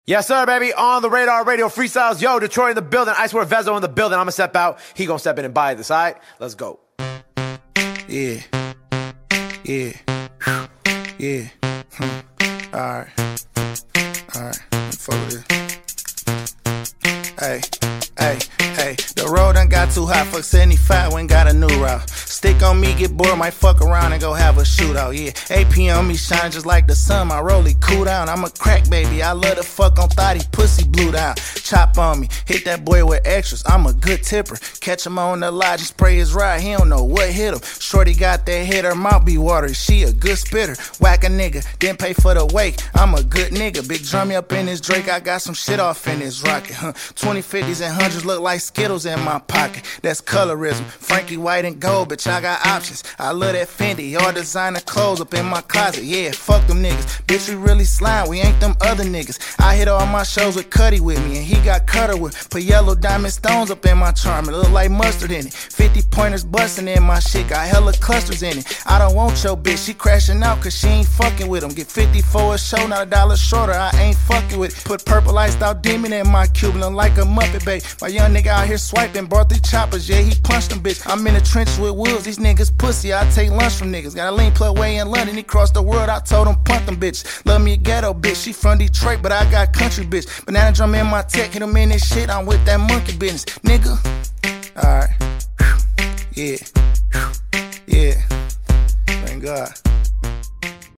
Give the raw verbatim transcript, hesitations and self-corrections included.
Yes, sir, baby. On the Radar Radio Freestyles. Yo, Detroit in the building. Icewear Vezo in the building. I'm going to step out. He going to step in and buy this, all right? Let's go. Yeah. Yeah. Yeah. Hmm. All right. All right. Fuck with this. Hey. Hey. Hey. The road done got too hot. Fuck seventy-five. Went got a new route. Stick on me, get bored, might fuck around and go have a shootout, yeah. A P on me shining just like the sun, my rollie cool down. I'm a crack baby, I love to fuck on thotty, pussy blew down. Chop on me, hit that boy with extras, I'm a good tipper. Catch him on the lot, just spray his ride, he don't know what hit him. Shorty got that hit, her mouth be watery, she a good spitter. Whack a nigga, didn't pay for the wake, I'm a good nigga. Big drummy up in this Drake, I got some shit off in this rocket, huh. twenty, fifties and hundreds look like Skittles in my pocket, that's colorism. Frankie White and gold, bitch, I got options. I love that Fendi, all designer clothes up in my closet. Yeah, fuck them niggas. Bitch, we really slime, we ain't them other niggas. I hit all my shows with Cuddy with me, and he got Cutter with. Put yellow diamond stones up in my charm, it look like mustard in it. fifty pointers bustin' in my shit, got hella clusters in it. I don't want your bitch, she crashing out cause she ain't fucking with him. Get fifty for a show, not a dollar shorter, I ain't fucking with it. Put purple iced out demon in my Cuban, look like a Muppet, babe. My young nigga out here swiping, brought three choppers, yeah, he punched them bitch. I'm in the trenches with wolves, these niggas pussy, I take lunch from niggas. Got a lean plug way in London, he crossed the world, I told him punt them bitch. Love me a ghetto bitch, she from Detroit, but I got country bitch. Banana drum in my tech, hit him in this shit, I'm with that monkey business, nigga. Alright, yeah, yeah, thank God.